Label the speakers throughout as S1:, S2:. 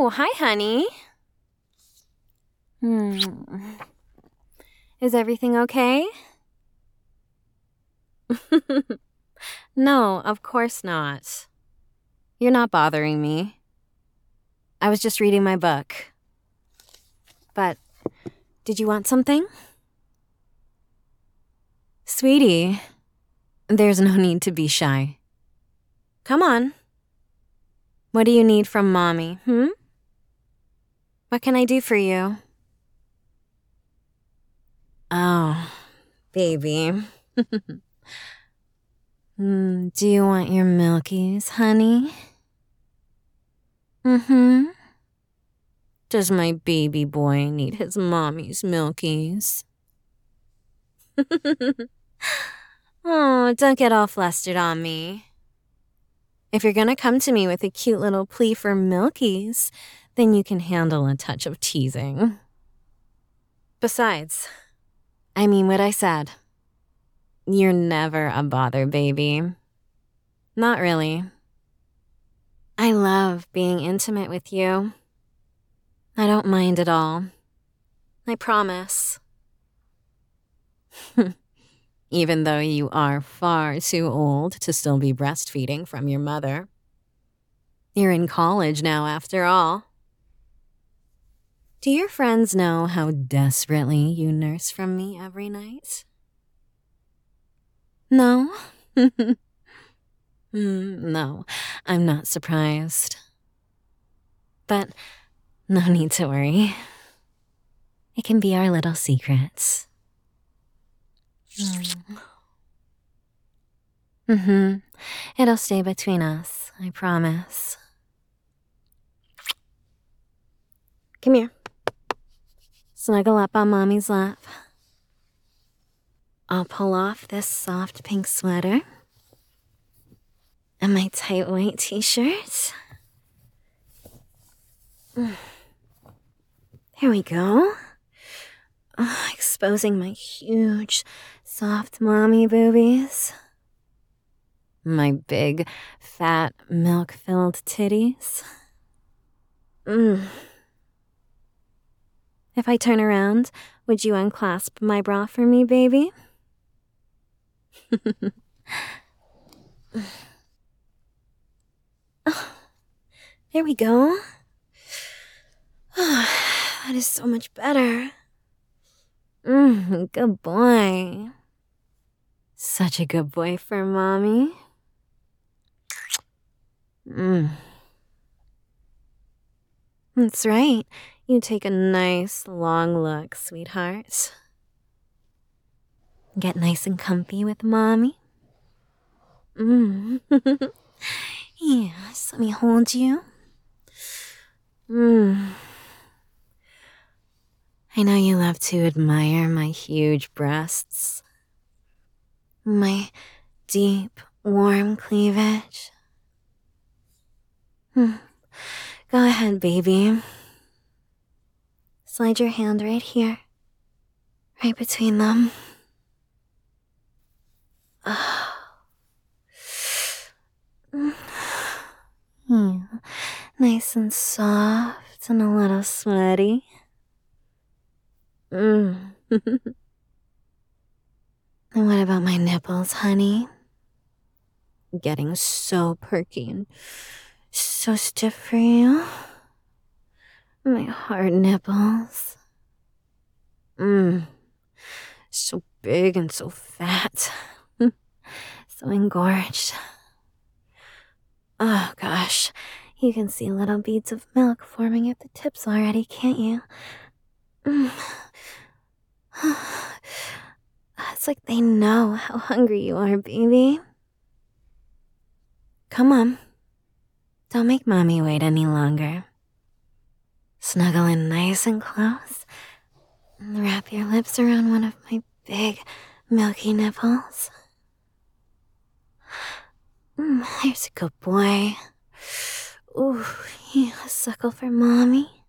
S1: Oh, hi, honey. Is everything okay? No, of course not. You're not bothering me. I was just reading my book. But, did you want something? Sweetie, there's no need to be shy. Come on. What do you need from Mommy, What can I do for you? Oh, baby. Do you want your milkies, honey? Does my baby boy need his mommy's milkies? Oh, don't get all flustered on me. If you're gonna come to me with a cute little plea for milkies, then you can handle a touch of teasing. Besides, I mean what I said. You're never a bother, baby. Not really. I love being intimate with you. I don't mind at all. I promise. Even though you are far too old to still be breastfeeding from your mother. You're in college now, after all. Do your friends know how desperately you nurse from me every night? No? No, I'm not surprised. But no need to worry. It can be our little secret. It'll stay between us, I promise. Come here. Snuggle up on Mommy's lap. I'll pull off this soft pink sweater and my tight white t-shirt. There we go. Exposing my huge, soft mommy boobies. My big, fat, milk-filled titties. If I turn around, would you unclasp my bra for me, baby? There we go. That is so much better. Good boy. Such a good boy for Mommy. That's right. You take a nice long look, sweetheart. Get nice and comfy with Mommy. Yes, let me hold you. I know you love to admire my huge breasts. My deep, warm cleavage. Go ahead, baby. Slide your hand right here. Right between them. Nice and soft and a little sweaty. And what about my nipples, honey? Getting so perky and so stiff for you. My hard nipples. So big and so fat. So engorged. Oh gosh, you can see little beads of milk forming at the tips already, can't you? It's like they know how hungry you are, baby. Come on. Don't make Mommy wait any longer. Snuggle in nice and close. And wrap your lips around one of my big, milky nipples. There's a good boy. Ooh, yeah, suckle for Mommy.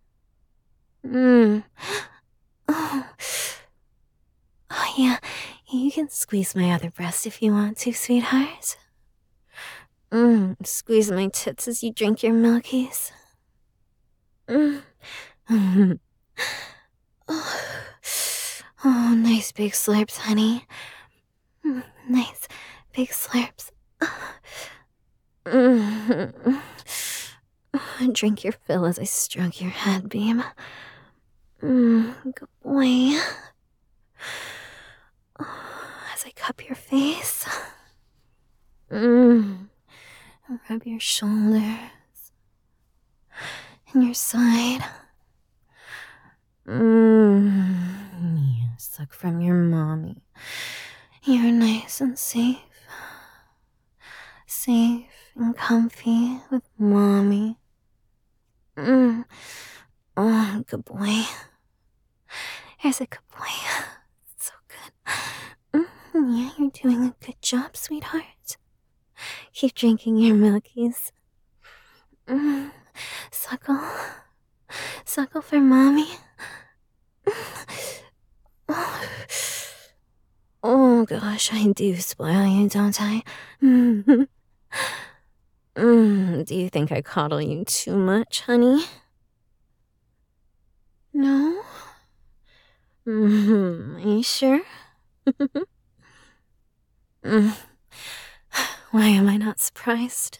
S1: Oh, yeah, you can squeeze my other breast if you want to, sweetheart. Squeeze my tits as you drink your milkies. Oh, nice big slurps, honey. Nice big slurps. Drink your fill as I stroke your head, babe. Good boy. As I cup your face. Rub your shoulders and your side. Yeah, suck from your mommy. You're nice and safe. Safe and comfy with mommy. Oh, good boy. Here's a good boy. So good. Yeah, you're doing a good job, sweetheart. Keep drinking your milkies. Suckle. Suckle for mommy. Oh gosh, I do spoil you, don't I? Do you think I coddle you too much, honey? No? Are you sure? Why am I not surprised?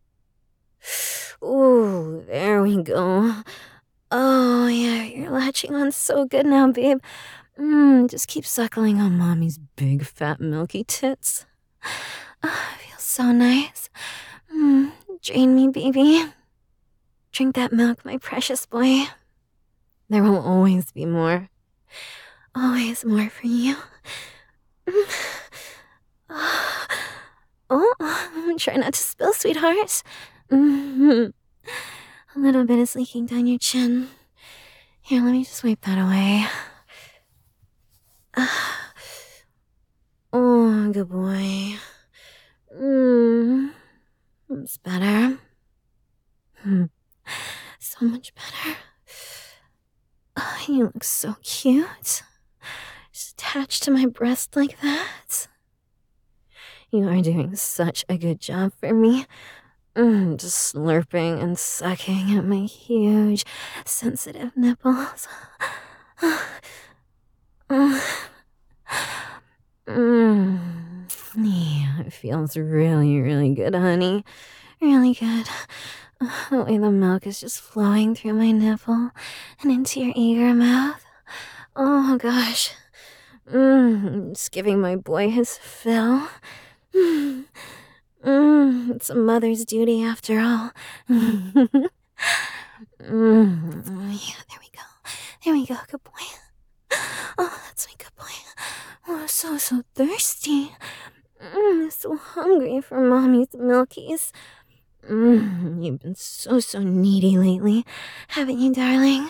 S1: Ooh, there we go. Oh, yeah, you're latching on so good now, babe. Just keep suckling on mommy's big, fat, milky tits. Feels so nice. Drain me, baby. Drink that milk, my precious boy. There will always be more. Always more for you. Oh, try not to spill, sweetheart. A little bit is leaking down your chin. Here, let me just wipe that away. Oh, good boy. It's better. So much better. Oh, you look so cute. Just attached to my breast like that. You are doing such a good job for me. Just slurping and sucking at my huge, sensitive nipples. Yeah, it feels really, really good, honey. Really good. The way the milk is just flowing through my nipple and into your eager mouth. Oh, gosh. Just giving my boy his fill. It's a mother's duty after all. Yeah, there we go. There we go, good boy. Oh, that's my good boy. Oh, so thirsty. So hungry for mommy's milkies. You've been so needy lately, haven't you, darling?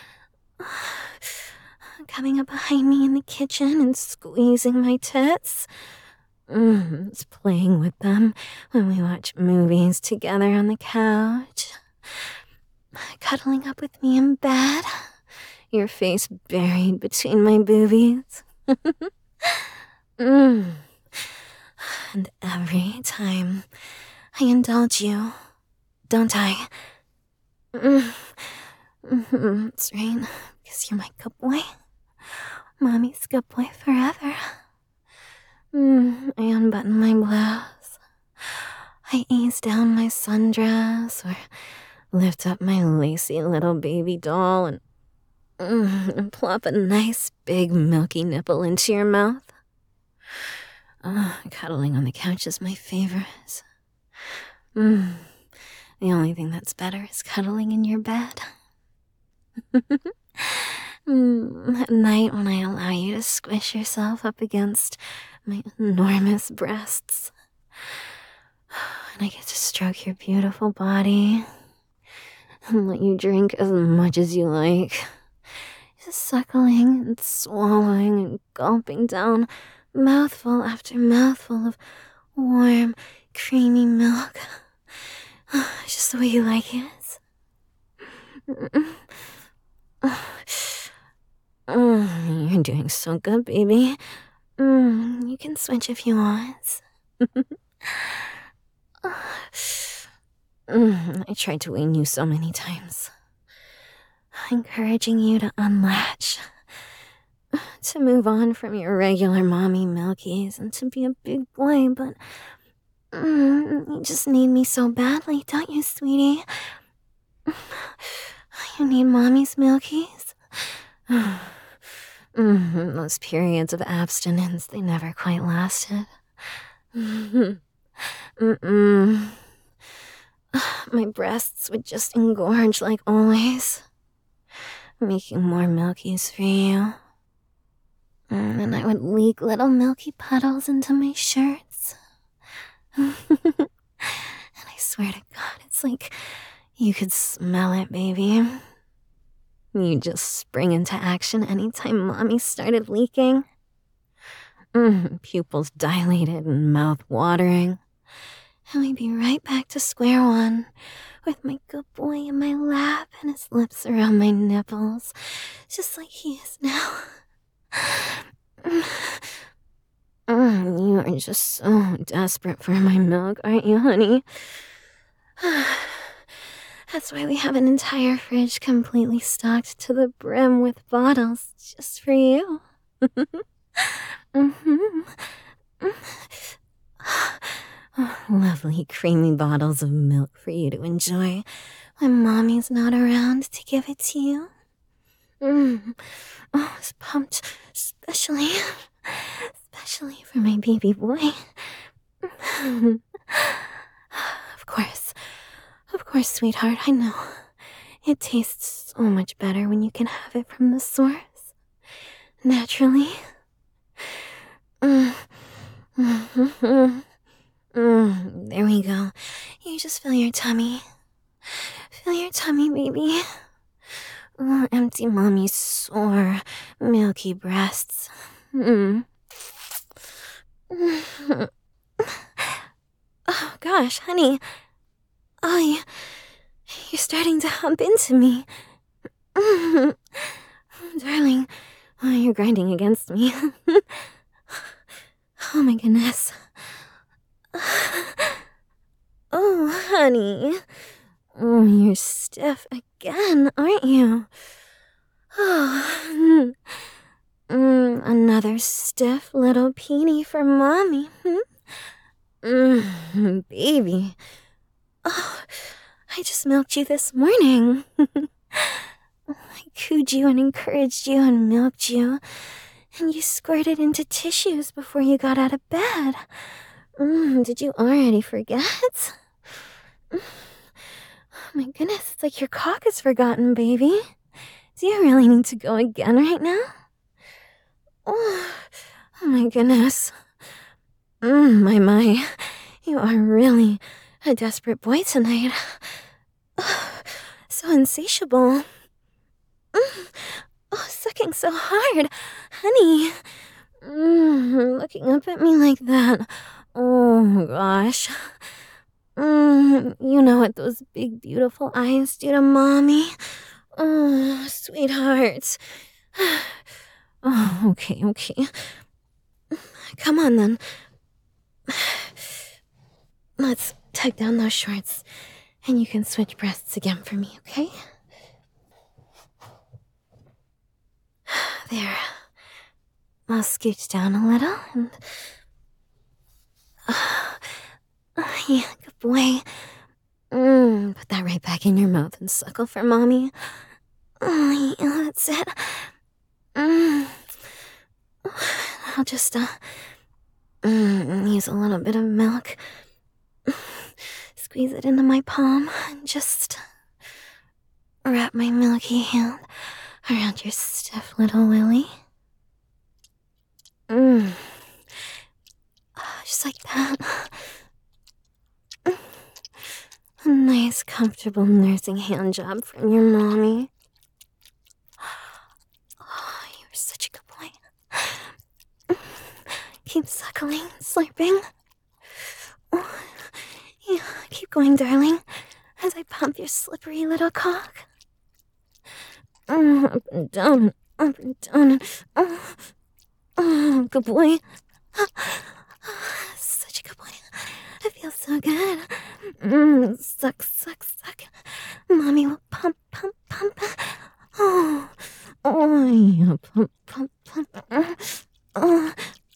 S1: Coming up behind me in the kitchen and squeezing my tits. Just playing with them when we watch movies together on the couch. Cuddling up with me in bed, your face buried between my boobies. And every time I indulge you, don't I? That's right, because you're my good boy. Mommy's good boy forever. I unbutton my blouse. I ease down my sundress or lift up my lacy little baby doll and plop a nice big milky nipple into your mouth. Cuddling on the couch is my favorite. The only thing that's better is cuddling in your bed. At night when I allow you to squish yourself up against my enormous breasts. And I get to stroke your beautiful body and let you drink as much as you like. Just suckling and swallowing and gulping down mouthful after mouthful of warm, creamy milk. Just the way you like it. You're doing so good, baby. You can switch if you want. I tried to wean you so many times. encouraging you to unlatch, to move on from your regular mommy milkies and to be a big boy, but you just need me so badly, don't you, sweetie? You need mommy's milkies? Those periods of abstinence, they never quite lasted. My breasts would just engorge like always, making more milkies for you. And I would leak little milky puddles into my shirts. And I swear to God, it's like you could smell it, baby. You'd just spring into action anytime mommy started leaking. Pupils dilated and mouth watering. And we'd be right back to square one, with my good boy in my lap and his lips around my nipples, just like he is now. You are just so desperate for my milk, aren't you, honey? That's why we have an entire fridge completely stocked to the brim with bottles just for you. Lovely creamy bottles of milk for you to enjoy when mommy's not around to give it to you. I was pumped, especially for my baby boy. Of course, sweetheart, I know. It tastes so much better when you can have it from the source. Naturally. There we go. You just fill your tummy. Fill your tummy, baby. Empty mommy's sore, milky breasts. Oh, gosh, honey. Oh, you're starting to hump into me. Darling, you're grinding against me. Oh, my goodness. Oh, honey. Oh, you're stiff again, aren't you? Oh, another stiff little peenie for mommy. Baby. Oh, I just milked you this morning. I cooed you and encouraged you and milked you, and you squirted into tissues before you got out of bed. Did you already forget? Oh my goodness, it's like your cock is forgotten, baby. Do you really need to go again right now? Oh my goodness. My. You are really a desperate boy tonight. So insatiable. Sucking so hard. Honey. Looking up at me like that. Oh, gosh. You know what those big, beautiful eyes do to mommy? Oh, sweetheart. Oh, okay. Come on, then. Let's tuck down those shorts, and you can switch breasts again for me, okay? There. I'll scooch down a little, and... yeah, good boy. Put that right back in your mouth and suckle for mommy. Oh, yeah, that's it. I'll just, use a little bit of milk. Squeeze it into my palm and just wrap my milky hand around your stiff little willy. Just like that. A nice, comfortable nursing hand job from your mommy. Oh, you're such a good boy. Keep suckling, slurping. Oh, yeah, keep going, darling, as I pump your slippery little cock. Up and down, up and down. Oh, good boy. Such a good boy. It feels so good. Suck. Mommy will pump. Oh, yeah, pump, pump, pump. Oh,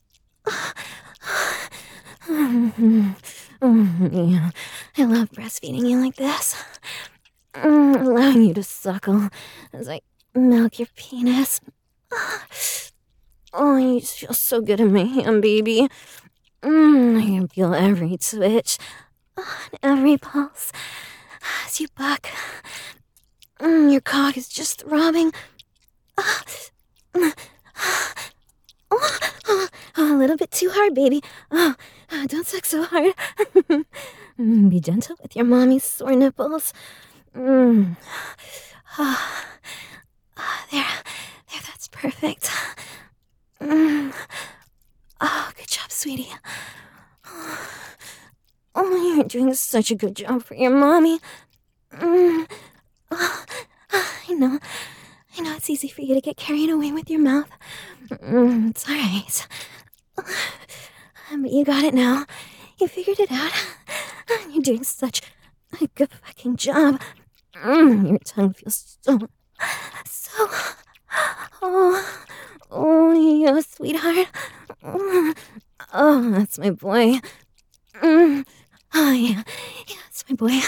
S1: yeah. I love breastfeeding you like this. Allowing you to suckle as I milk your penis. Oh, you just feel so good in my hand, baby. I can feel every twitch, and every pulse as you buck. Your cock is just throbbing. A little bit too hard, baby. Don't suck so hard. Be gentle with your mommy's sore nipples. There, that's perfect. Oh, good job, sweetie. Oh, you're doing such a good job for your mommy. I know it's easy for you to get carried away with your mouth. It's alright. But you got it now. You figured it out. You're doing such a good fucking job. Your tongue feels so... Oh, yeah, sweetheart. Oh, that's my boy. Oh, yeah, that's my boy.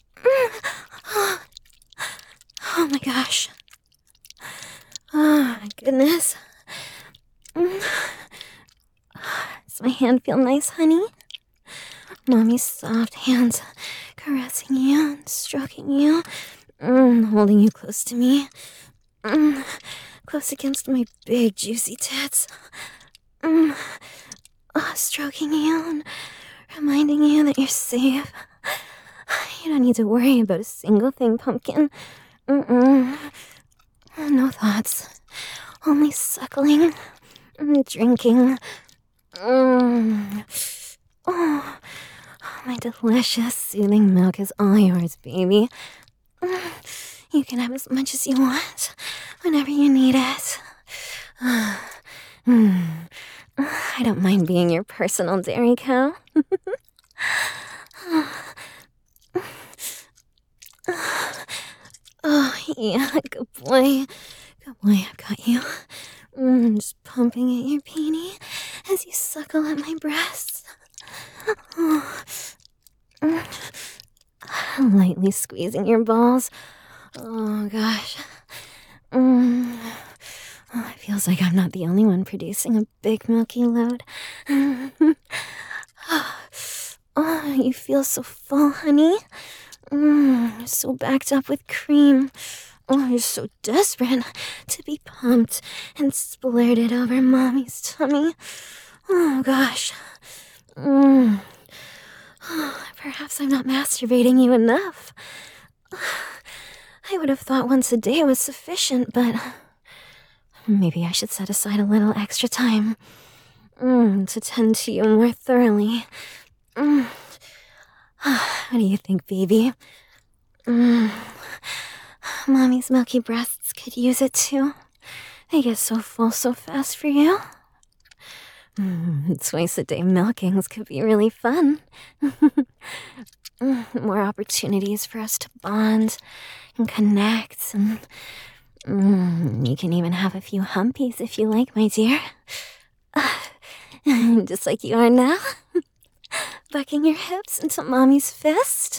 S1: Oh my gosh. Oh, my goodness. Does my hand feel nice, honey? Mommy's soft hands caressing you and stroking you, holding you close to me, close against my big juicy tits, stroking you and reminding you that you're safe. You don't need to worry about a single thing, pumpkin. No thoughts, only suckling and drinking. Oh, my delicious, soothing milk is all yours, baby. You can have as much as you want, whenever you need it. I don't mind being your personal dairy cow. Oh, yeah, good boy. Good boy, I've got you. Just pumping at your peenie as you suckle at my breasts. Lightly squeezing your balls. Oh, gosh. Oh, it feels like I'm not the only one producing a big milky load. Oh, you feel so full, honey. You're so backed up with cream. Oh, you're so desperate to be pumped and splurted over mommy's tummy. Oh, gosh. Perhaps I'm not masturbating you enough. I would have thought once a day was sufficient, but maybe I should set aside a little extra time to tend to you more thoroughly. What do you think, baby? Mommy's milky breasts could use it too. They get so full so fast for you. Twice a day milkings could be really fun. More opportunities for us to bond and connect, and you can even have a few humpies if you like, my dear. Just like you are now, bucking your hips into mommy's fist.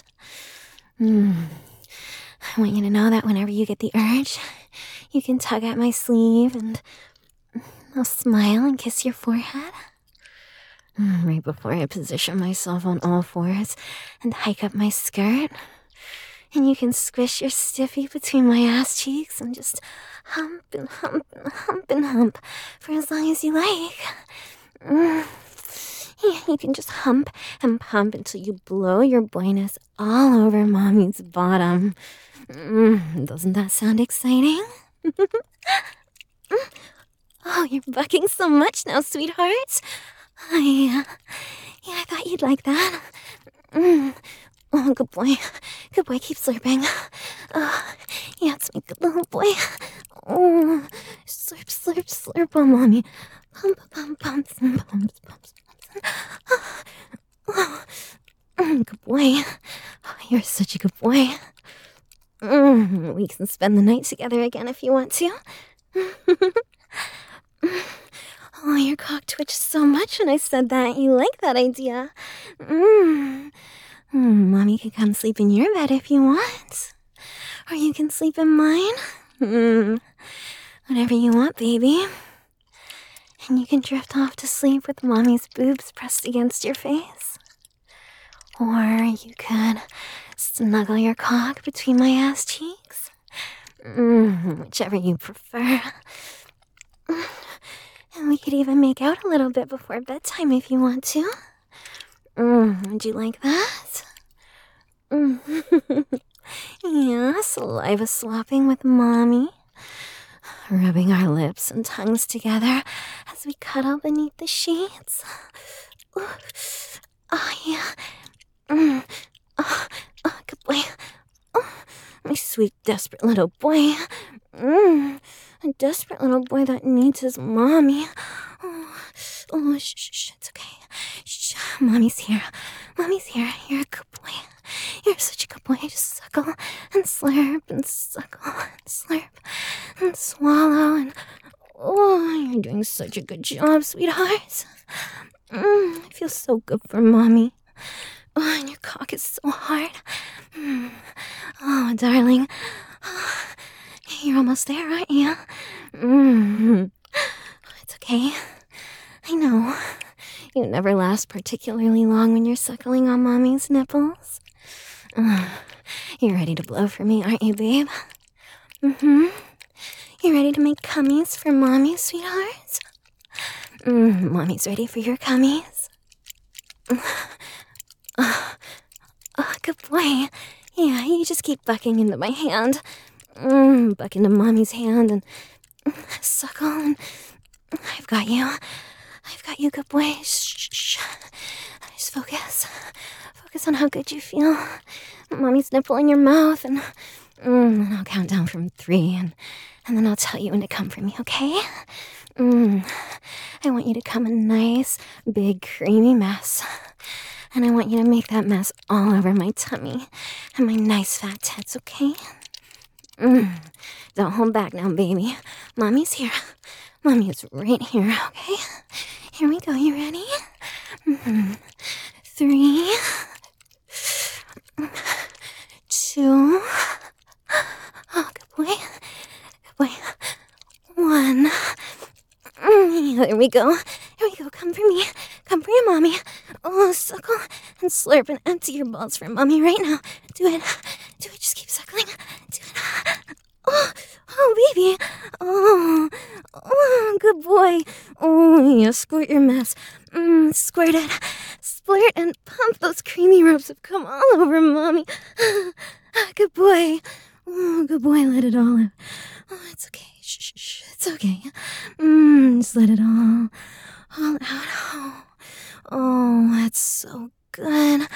S1: I want you to know that whenever you get the urge, you can tug at my sleeve and I'll smile and kiss your forehead. Right before I position myself on all fours and hike up my skirt. And you can squish your stiffy between my ass cheeks and just hump and hump and hump and hump for as long as you like. Yeah, you can just hump and pump until you blow your boyness all over mommy's bottom. Doesn't that sound exciting? Oh, you're bucking so much now, sweetheart. Yeah, I thought you'd like that. Oh, good boy. Good boy, keep slurping. Yeah, it's my good little boy. Oh, slurp, slurp, slurp on mommy. Pump, pump, pumps, and pumps, pumps, pumps. Good boy. Oh, you're such a good boy. We can spend the night together again if you want to.
S2: Oh, your cock twitched so much when I said that. You like that idea. Mommy can come sleep in your bed if you want. Or you can sleep in mine. Whatever you want, baby. And you can drift off to sleep with Mommy's boobs pressed against your face. Or you could snuggle your cock between my ass cheeks. Whichever you prefer. And we could even make out a little bit before bedtime if you want to. Would you like that? Yeah, saliva swapping with Mommy. Rubbing our lips and tongues together as we cuddle beneath the sheets. Oh, yeah. Good boy. My sweet, desperate little boy. A desperate little boy that needs his mommy. Shh, it's okay. Shh, Mommy's here. Mommy's here. You're a good boy. You're such a good boy. Just suckle and slurp and suckle and slurp and swallow and... Oh, you're doing such a good job, sweetheart. It feels so good for Mommy. Oh, and your cock is so hard. Oh, darling. You're almost there, aren't you? It's okay. I know. You never last particularly long when you're suckling on Mommy's nipples. You're ready to blow for me, aren't you, babe? You ready to make cummies for Mommy, sweetheart? Mommy's ready for your cummies. Good boy. Yeah, you just keep bucking into my hand. Buck into Mommy's hand and suckle and... I've got you. I've got you, good boy. Shh. Just focus. Focus on how good you feel. Mommy's nipple in your mouth and I'll count down from 3 and then I'll tell you when to come for me, okay? I want you to come a nice, big, creamy mess. And I want you to make that mess all over my tummy and my nice fat tits, okay? Don't hold back now, baby. Mommy's here. Mommy is right here, okay? Here we go. You ready? 3, 2. Oh, good boy. Good boy. 1. There we go. Here we go. Come for me. Come for your Mommy. Oh, suckle and slurp and empty your balls for Mommy right now. Do it. Do it. Just keep suckling. Do it. Oh, baby. Oh, good boy. Oh, yeah, squirt your mess. Squirt it. Splurt and pump those creamy ropes have come all over Mommy. Good boy. Oh, good boy, let it all out. Oh, it's okay. Shh. It's okay. Just let it all out. Oh, that's so good.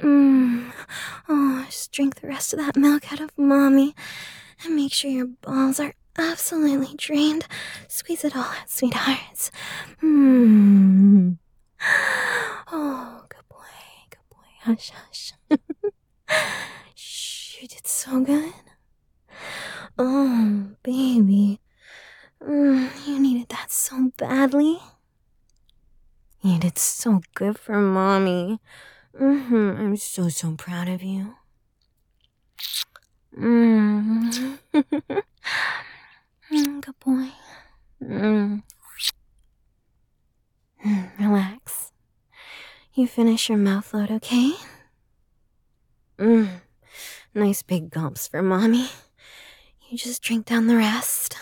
S2: Oh, just drink the rest of that milk out of Mommy. And make sure your balls are absolutely drained. Squeeze it all out, sweethearts. Oh, good boy. Hush. Shh, you did so good. Oh, baby. You needed that so badly. You did so good for Mommy. I'm so proud of you. Good boy. Relax. You finish your mouth load, okay? Nice big gulps for Mommy. You just drink down the rest.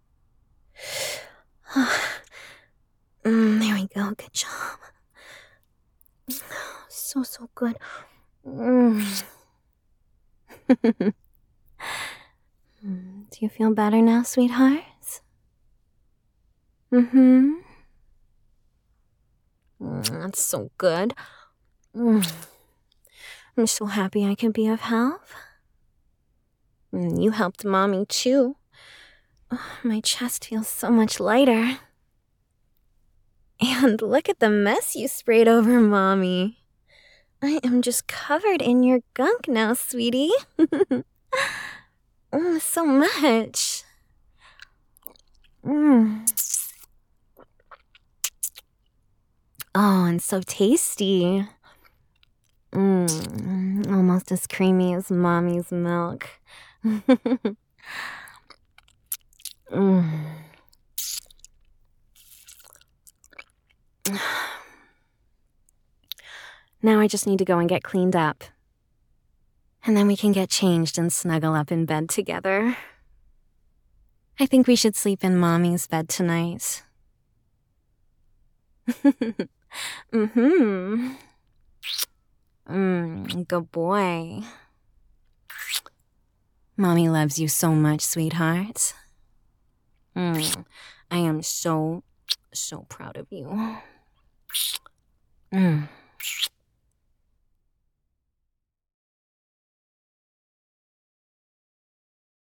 S2: There we go. Good job. So good. Do you feel better now, sweethearts? That's so good. I'm so happy I can be of help. You helped Mommy, too. My chest feels so much lighter. And look at the mess you sprayed over Mommy. I am just covered in your gunk now, sweetie. So much. Oh, and so tasty. Almost as creamy as Mommy's milk. Now I just need to go and get cleaned up. And then we can get changed and snuggle up in bed together. I think we should sleep in Mommy's bed tonight. Good boy. Mommy loves you so much, sweetheart. I am so proud of you.